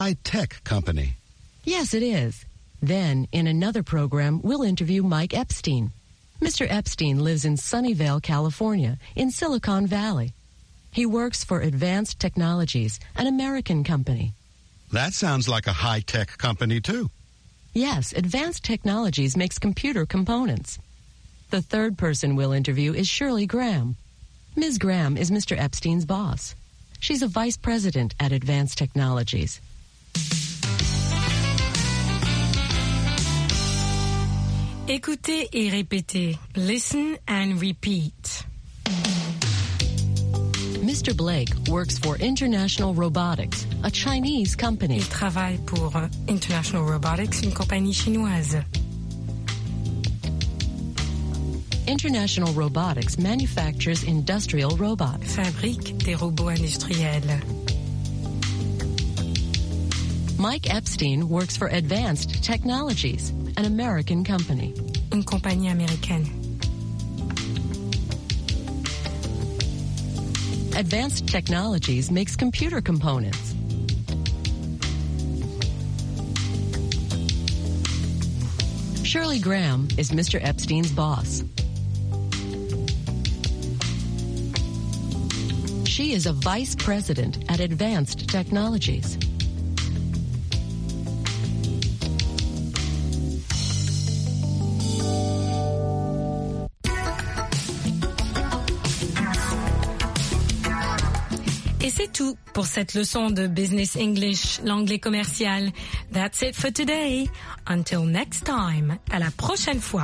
high-tech company. Yes, it is. Then, in another program, we'll interview Mike Epstein. Mr. Epstein lives in Sunnyvale, California, in Silicon Valley. He works for Advanced Technologies, an American company. That sounds like a high-tech company, too. Yes, Advanced Technologies makes computer components. The third person we'll interview is Shirley Graham. Ms. Graham is Mr. Epstein's boss. She's a vice president at Advanced Technologies. Écoutez et répétez. Listen and repeat. Mr. Blake works for International Robotics, a Chinese company. Il travaille pour International Robotics, une compagnie chinoise. International Robotics manufactures industrial robots. Fabrique des robots industriels. Mike Epstein works for Advanced Technologies, an American company. Une compagnie américaine. Advanced Technologies makes computer components. Shirley Graham is Mr. Epstein's boss. She is a vice president at Advanced Technologies. Et c'est tout pour cette leçon de Business English, l'anglais commercial. That's it for today. Until next time. À la prochaine fois.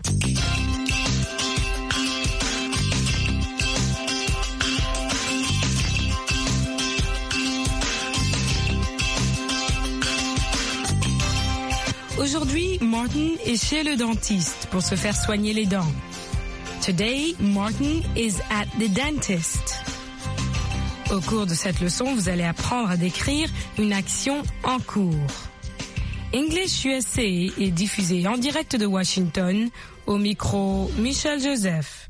Aujourd'hui, Martin est chez le dentiste pour se faire soigner les dents. Today, Martin is at the dentist. Au cours de cette leçon, vous allez apprendre à décrire une action en cours. English USA est diffusé en direct de Washington, au micro Michel Joseph.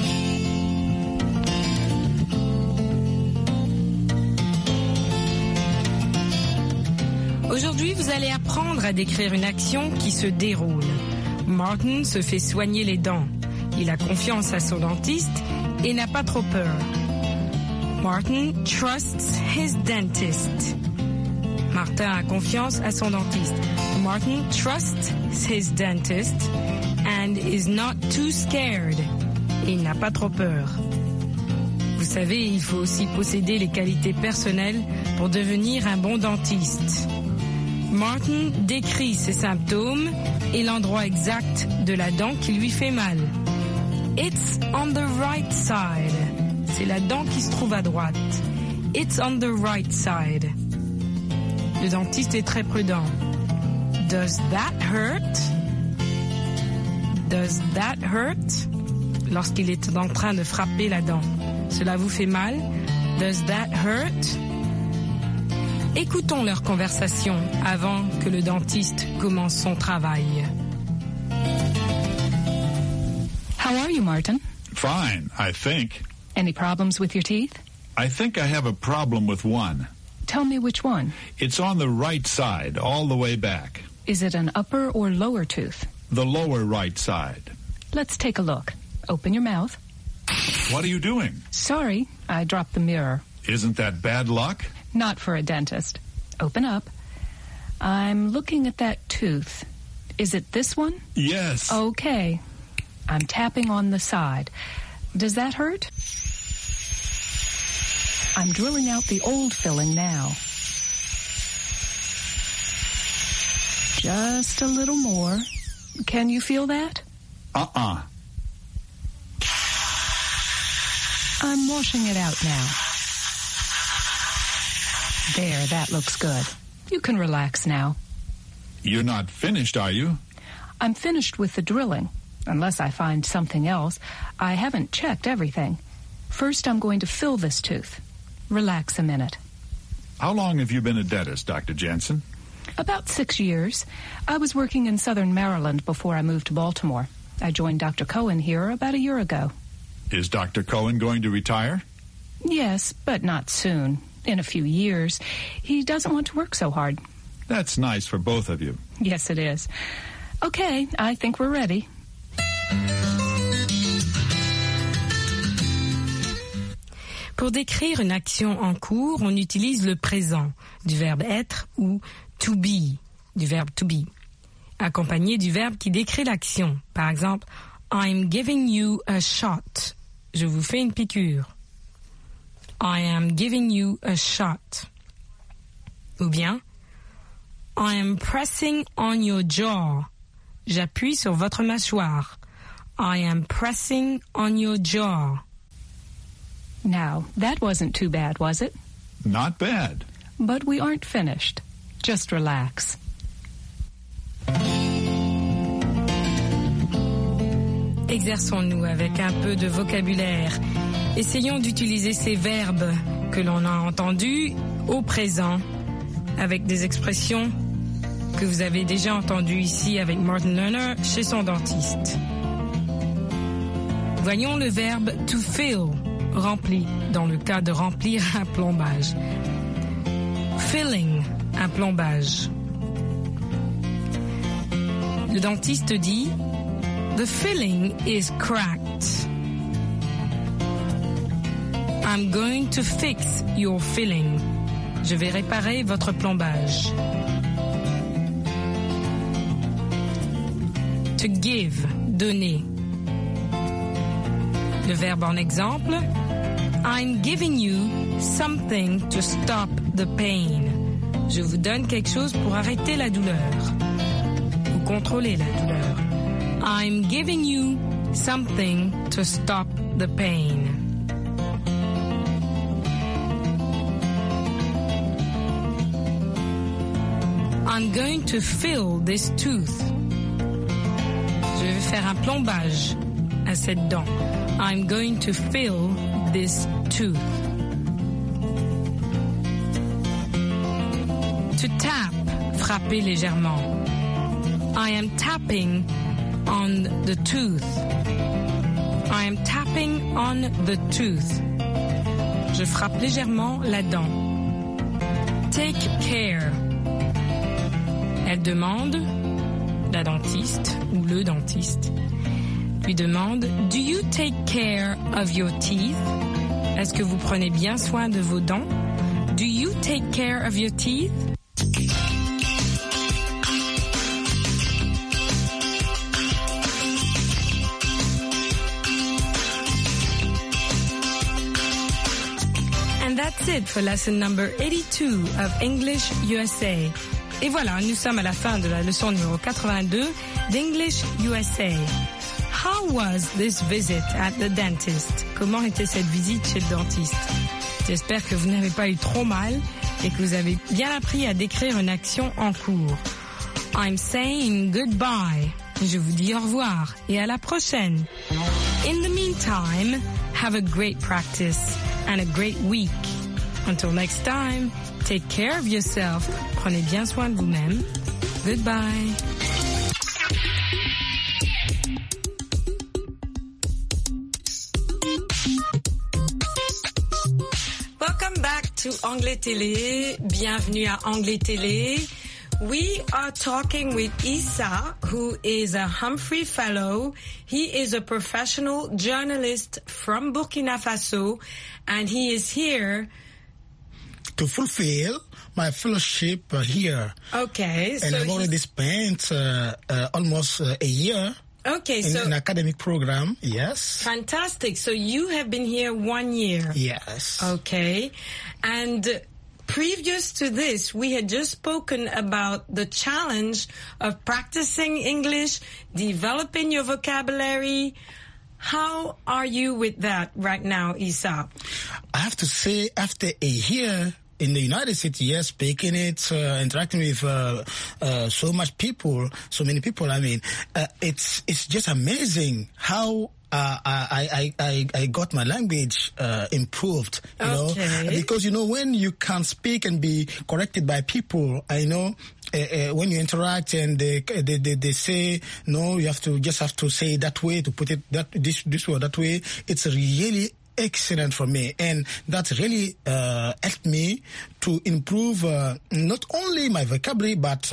Aujourd'hui, vous allez apprendre à décrire une action qui se déroule. Martin se fait soigner les dents. Il a confiance à son dentiste et n'a pas trop peur. Martin trusts his dentist. Martin a confiance à son dentiste. Martin trusts his dentist and is not too scared. Il n'a pas trop peur. Vous savez, il faut aussi posséder les qualités personnelles pour devenir un bon dentiste. Martin décrit ses symptômes et l'endroit exact de la dent qui lui fait mal. It's on the right side. C'est la dent qui se trouve à droite. It's on the right side. Le dentiste est très prudent. Does that hurt? Does that hurt? Lorsqu'il est en train de frapper la dent. Cela vous fait mal? Does that hurt? Écoutons leur conversation avant que le dentiste commence son travail. How are you, Martin? Fine, I think. Any problems with your teeth? I think I have a problem with one. Tell me which one. It's on the right side, all the way back. Is it an upper or lower tooth? The lower right side. Let's take a look. Open your mouth. What are you doing? Sorry, I dropped the mirror. Isn't that bad luck? Not for a dentist. Open up. I'm looking at that tooth. Is it this one? Yes. Okay. I'm tapping on the side. Does that hurt? I'm drilling out the old filling now. Just a little more. Can you feel that? Uh-uh. I'm washing it out now. There, that looks good. You can relax now. You're not finished, are you? I'm finished with the drilling. Unless I find something else. I haven't checked everything. First, I'm going to fill this tooth. Relax a minute. How long have you been a dentist, Dr. Jensen? About 6 years. I was working in southern Maryland before I moved to Baltimore. I joined Dr. Cohen here about a year ago. Is Dr. Cohen going to retire? Yes, but not soon. in a few years. He doesn't want to work so hard. That's nice for both of you. Yes, it is. Okay, I think we're ready. Pour décrire une action en cours, on utilise le présent du verbe être ou to be du verbe to be, accompagné du verbe qui décrit l'action. Par exemple, I'm giving you a shot. Je vous fais une piqûre. I am giving you a shot. Ou bien, I am pressing on your jaw. J'appuie sur votre mâchoire. I am pressing on your jaw. Now, that wasn't too bad, was it? Not bad. But we aren't finished. Just relax. Exerçons-nous avec un peu de vocabulaire. Essayons d'utiliser ces verbes que l'on a entendus au présent avec des expressions que vous avez déjà entendues ici avec Martin Lerner chez son dentiste. Voyons le verbe to fill, rempli, dans le cas de remplir un plombage. Filling, un plombage. Le dentiste dit The filling is cracked. I'm going to fix your filling. Je vais réparer votre plombage. To give, donner. Le verbe en exemple, I'm giving you something to stop the pain. Je vous donne quelque chose pour arrêter la douleur ou contrôler la douleur. I'm giving you something to stop the pain. I'm going to fill this tooth. Je vais faire un plombage à cette dent. I'm going to fill this tooth. To tap, frapper légèrement. I am tapping on the tooth. I am tapping on the tooth. Je frappe légèrement la dent. Take care. Elle demande, la dentiste ou le dentiste, lui demande, Do you take care of your teeth? Est-ce que vous prenez bien soin de vos dents? Do you take care of your teeth? And that's it for lesson number 82 of English USA. Et voilà, nous sommes à la fin de la leçon numéro 82 d'English USA. How was this visit at the dentist? Comment était cette visite chez le dentiste? J'espère que vous n'avez pas eu trop mal et que vous avez bien appris à décrire une action en cours. I'm saying goodbye. Je vous dis au revoir et à la prochaine. In the meantime, have a great practice and a great week. Until next time, take care of yourself. Prenez bien soin de vous-même. Goodbye. Welcome back to Anglais Télé. Bienvenue à Anglais Télé. We are talking with Issa, who is a Humphrey Fellow. He is a professional journalist from Burkina Faso, and he is here to fulfill my fellowship here. Okay. And I've already spent almost a year in an academic program. Yes. Fantastic. So you have been here 1 year. Yes. Okay. And previous to this, we had just spoken about the challenge of practicing English, developing your vocabulary. How are you with that right now, Issa? I have to say, after a year in the United States, yes, speaking it, interacting with so many people, I mean, it's just amazing how I got my language improved, you know, because, you know, when you can speak and be corrected by people, I know, when you interact and they say, no, you have to say that way, to put it this way or that way, it's really excellent for me, and that really helped me to improve not only my vocabulary but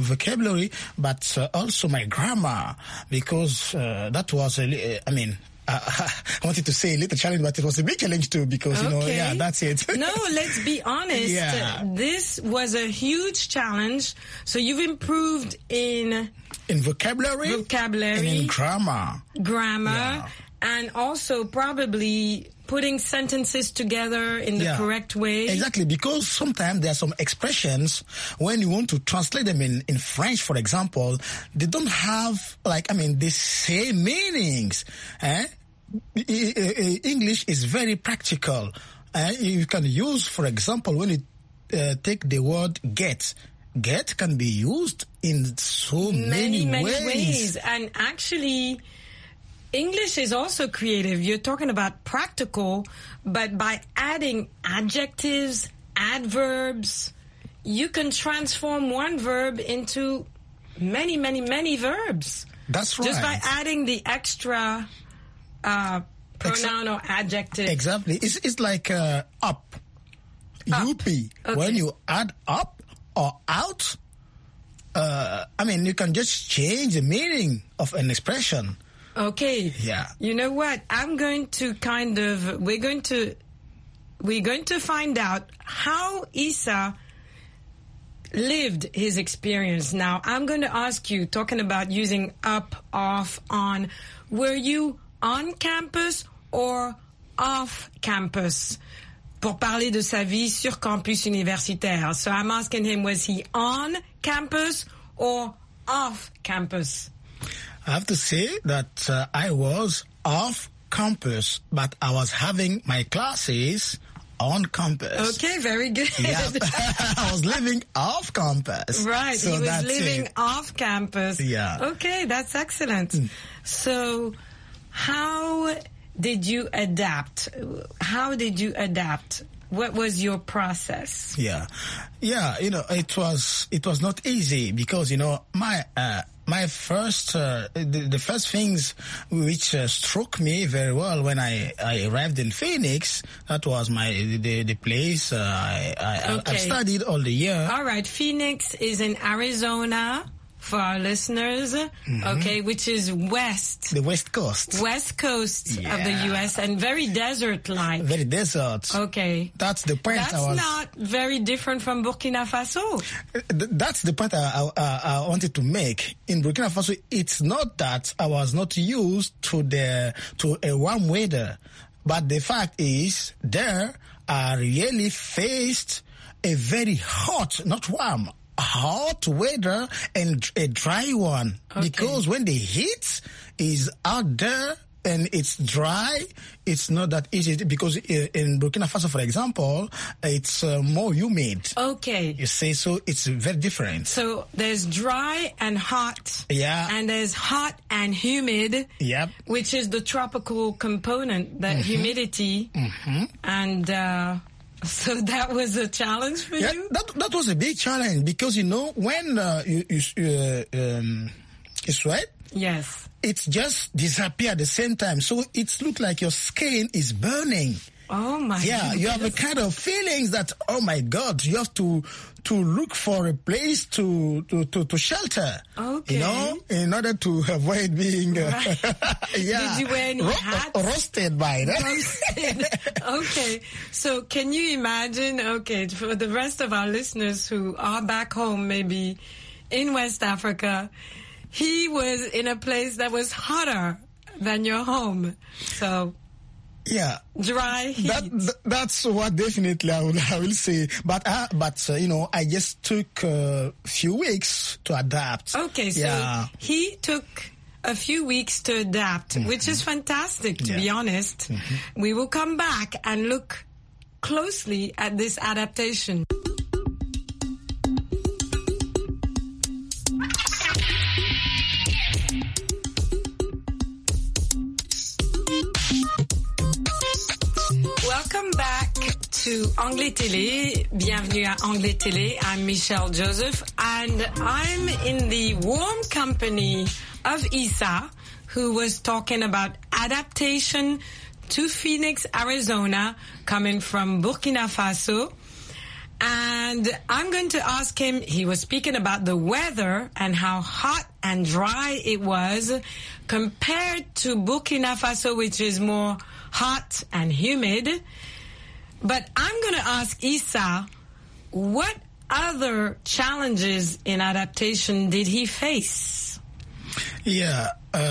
also my grammar, because that was I wanted to say a little challenge, but it was a big challenge too, because, that's it. No, let's be honest. Yeah. This was a huge challenge. So you've improved in vocabulary, and in grammar, yeah. And also probably putting sentences together in the correct way. Exactly, because sometimes there are some expressions, when you want to translate them in French, for example, they don't have, the same meanings. English is very practical. You can use, for example, when you take the word get can be used in so many ways. And actually, English is also creative. You're talking about practical, but by adding adjectives, adverbs, you can transform one verb into many, many, many verbs. That's right. Just by adding the extra pronoun or adjective. Exactly. It's like up. UP. Okay. When you add up or out, you can just change the meaning of an expression. Okay. Yeah. You know what? I'm going to we're going to find out how Issa lived his experience. Now, I'm going to ask you, talking about using up, off, on, were you on campus or off campus? Pour parler de sa vie sur campus universitaire. So I'm asking him, was he on campus or off campus? I have to say that I was off campus, but I was having my classes on campus. Okay, very good. Yeah. I was living off campus. Right, so he was living off campus. Yeah. Okay, that's excellent. So how did you adapt? What was your process? Yeah, it was not easy, because my first the first things which struck me very well when I arrived in Phoenix, that was the place I studied all the year. All right, Phoenix is in Arizona. For our listeners, okay, which is the West Coast of the U.S. and very desert-like. Very desert. Okay. That's the point. That's not very different from Burkina Faso. That's the point I wanted to make. In Burkina Faso, it's not that I was not used to a warm weather, but the fact is there I really faced a very hot, not warm, hot weather and a dry one. Okay. Because when the heat is out there and it's dry, it's not that easy, because in Burkina Faso, for example, it's more humid. Okay. You say, so it's very different. So there's dry and hot. Yeah. And there's hot and humid. Yep. Which is the tropical component, the humidity. And so that was a challenge for you? That was a big challenge, because, when you sweat, yes, it just disappears at the same time. So it looks like your skin is burning. Oh my goodness. You have a kind of feelings that, oh my God, you have to look for a place to shelter. Okay. In order to avoid being right. Did you wear any hats? Roasted by that. Roasted. Okay. So can you imagine, for the rest of our listeners who are back home, maybe in West Africa, he was in a place that was hotter than your home. So yeah, dry heat. That's what definitely I will say. But I just took a few weeks to adapt. Okay, so he took a few weeks to adapt, which is fantastic, to be honest. We will come back and look closely at this adaptation. Welcome back to Anglais Télé. Bienvenue à Anglais Télé. I'm Michelle Joseph, and I'm in the warm company of Issa, who was talking about adaptation to Phoenix, Arizona, coming from Burkina Faso. And I'm going to ask him, he was speaking about the weather and how hot and dry it was compared to Burkina Faso, which is more hot and humid. But I'm going to ask Issa, what other challenges in adaptation did he face? Yeah,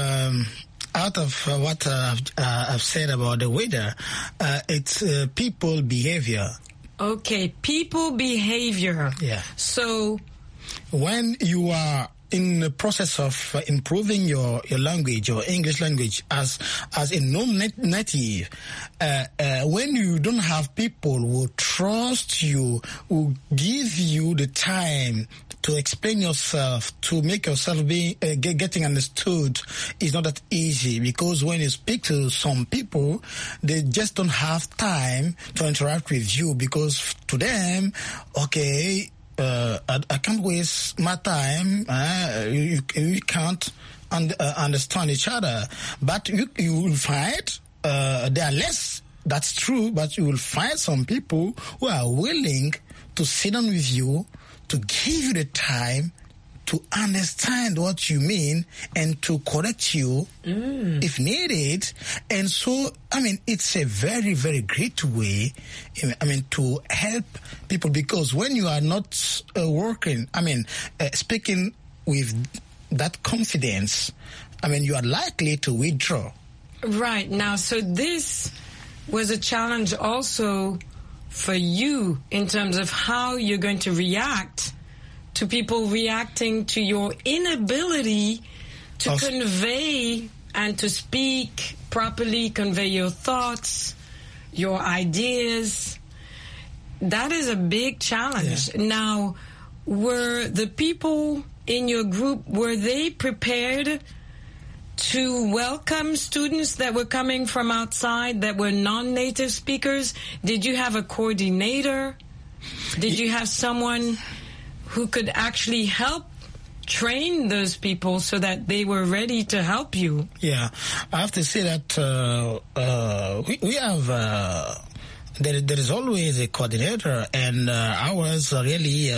out of what I've said about the weather, it's people behavior. Okay, people behavior. Yeah. So when you are in the process of improving your language, your English language, as a non-native, when you don't have people who trust you, who give you the time to explain yourself, to make yourself getting understood, is not that easy, because when you speak to some people, they just don't have time to interact with you, because to them, okay, I can't waste my time. You can't understand each other. But you will find there are less. That's true. But you will find some people who are willing to sit down with you, to give you the time to understand what you mean and to correct you if needed. And so, I mean, it's a very, very great way, I mean, to help people, because when you are not working, I mean, speaking with that confidence, I mean, you are likely to withdraw. Right. Now, so this was a challenge also for you in terms of how you're going to react to people reacting to your inability to convey and to speak properly, convey your thoughts, your ideas. That is a big challenge. Yeah. Now, were the people in your group, were they prepared to welcome students that were coming from outside that were non-native speakers? Did you have a coordinator? Did you have someone who could actually help train those people so that they were ready to help you? Yeah, I have to say that we have... There is always a coordinator, and ours really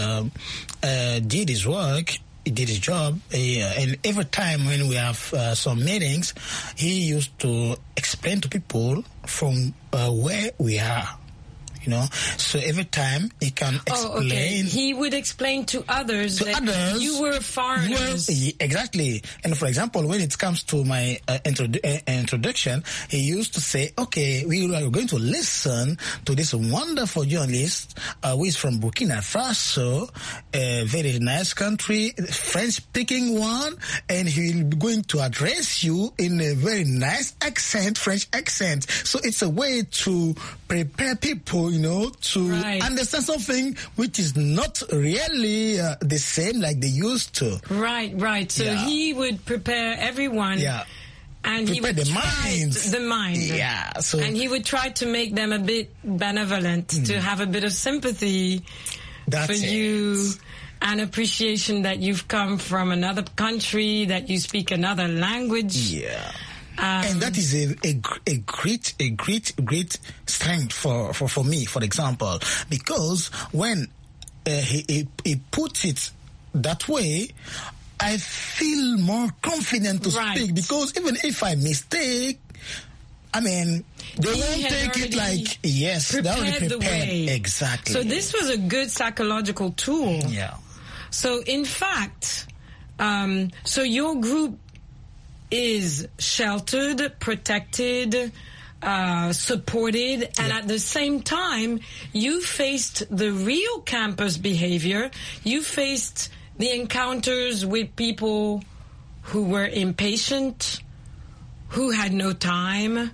did his work. He did his job, and every time when we have some meetings, he used to explain to people from where we are. You know, so every time he can explain. Oh, okay. He would explain to others that you were foreigners. Exactly. And for example, when it comes to my introduction, he used to say, okay, we are going to listen to this wonderful journalist who is from Burkina Faso, a very nice country, French-speaking one, and he will be going to address you in a very nice accent, French accent. So it's a way to prepare people, you know, to understand something which is not really the same like they used to. Right. So he would prepare everyone. Yeah. And prepare he would the mind. Yeah. So, and he would try to make them a bit benevolent, to have a bit of sympathy for you, and appreciation that you've come from another country, that you speak another language. Yeah. And that is a great strength for me, for example, because when he puts it that way, I feel more confident to speak, because even if I mistake, I mean, they won't take it like, they already prepared. Exactly. So this was a good psychological tool. Yeah. So in fact, so your group is sheltered, protected, supported, and at the same time, you faced the real campus behavior. You faced the encounters with people who were impatient, who had no time,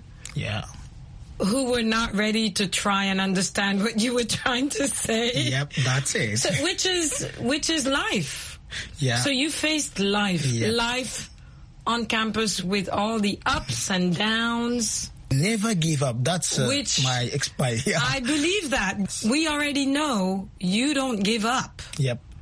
who were not ready to try and understand what you were trying to say. Yep, that's it. So, which is life. Yeah. So you faced life. Yep. Life on campus with all the ups and downs. Never give up. That's my I believe that. We already know you don't give up. Yep.